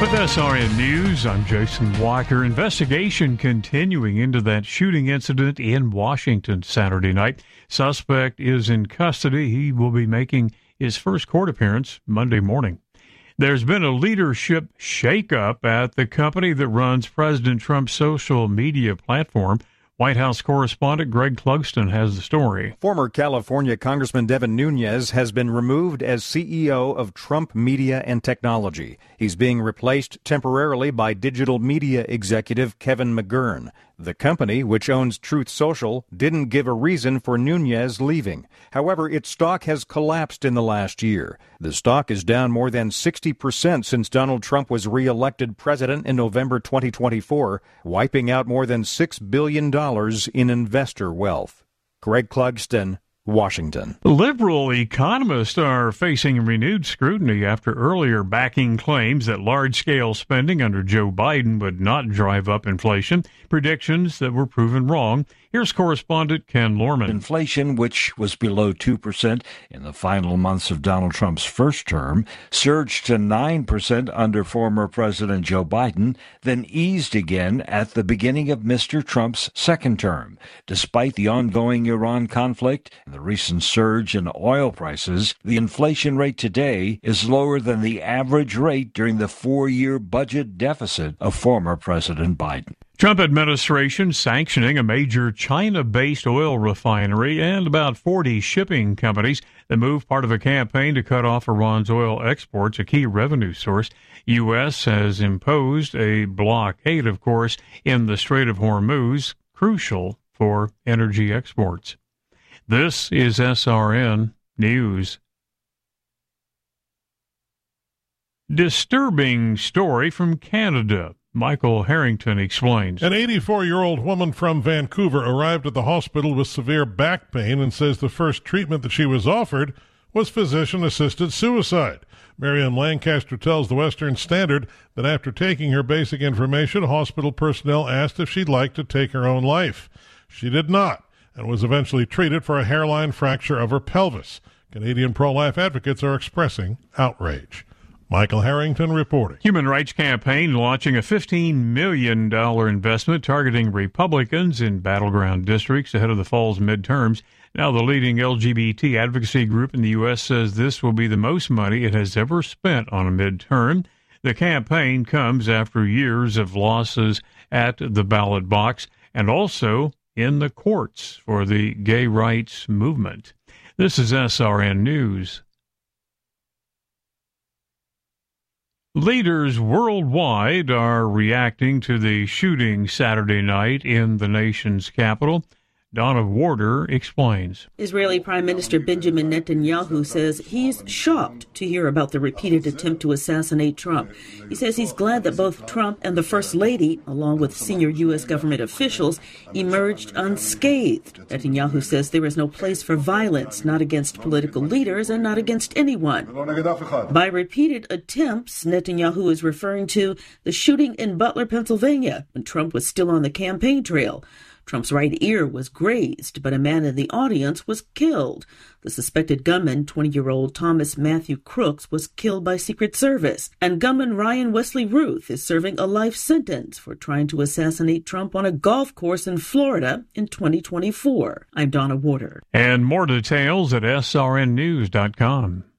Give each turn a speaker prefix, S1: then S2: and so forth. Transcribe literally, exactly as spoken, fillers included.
S1: With S R N News, I'm Jason Walker. Investigation continuing into that shooting incident in Washington Saturday night. Suspect is in custody. He will be making his first court appearance Monday morning. There's been a leadership shakeup at the company that runs President Trump's social media platform. White House correspondent Greg Clugston has the story.
S2: Former California Congressman Devin Nunes has been removed as C E O of Trump Media and Technology. He's being replaced temporarily by digital media executive Kevin McGurn. The company, which owns Truth Social, didn't give a reason for Nunes leaving. However, its stock has collapsed in the last year. The stock is down more than sixty percent since Donald Trump was re-elected president in November twenty twenty-four, wiping out more than six billion dollars in investor wealth. Greg Clugston, Washington.
S1: Liberal economists are facing renewed scrutiny after earlier backing claims that large-scale spending under Joe Biden would not drive up inflation, predictions that were proven wrong. Here's correspondent Ken Lorman.
S3: Inflation, which was below two percent in the final months of Donald Trump's first term, surged to nine percent under former President Joe Biden, then eased again at the beginning of Mister Trump's second term. Despite the ongoing Iran conflict and the recent surge in oil prices, the inflation rate today is lower than the average rate during the four-year budget deficit of former President Biden.
S1: Trump administration sanctioning a major China-based oil refinery and about forty shipping companies that move part of a campaign to cut off Iran's oil exports, a key revenue source. U S has imposed a blockade, of course, in the Strait of Hormuz, crucial for energy exports. This is S R N News. Disturbing story from Canada. Michael Harrington explains.
S4: An eighty-four-year-old woman from Vancouver arrived at the hospital with severe back pain and says the first treatment that she was offered was physician-assisted suicide. Miriam Lancaster tells the Western Standard that after taking her basic information, hospital personnel asked if she'd like to take her own life. She did not and was eventually treated for a hairline fracture of her pelvis. Canadian pro-life advocates are expressing outrage. Michael Harrington reporting.
S1: Human Rights Campaign launching a fifteen million dollars investment targeting Republicans in battleground districts ahead of the fall's midterms. Now the leading L G B T advocacy group in the U S says this will be the most money it has ever spent on a midterm. The campaign comes after years of losses at the ballot box and also in the courts for the gay rights movement. This is S R N News. Leaders worldwide are reacting to the shooting Saturday night in the nation's capital. Donna Warder explains.
S5: Israeli Prime Minister Benjamin Netanyahu says he's shocked to hear about the repeated attempt to assassinate Trump. He says he's glad that both Trump and the First Lady, along with senior U S government officials, emerged unscathed. Netanyahu says there is no place for violence, not against political leaders and not against anyone. By repeated attempts, Netanyahu is referring to the shooting in Butler, Pennsylvania, when Trump was still on the campaign trail. Trump's right ear was grazed, but a man in the audience was killed. The suspected gunman, twenty-year-old Thomas Matthew Crooks, was killed by Secret Service. And gunman Ryan Wesley Ruth is serving a life sentence for trying to assassinate Trump on a golf course in Florida in twenty twenty-four. I'm Donna Warder.
S1: And more details at S R N news dot com.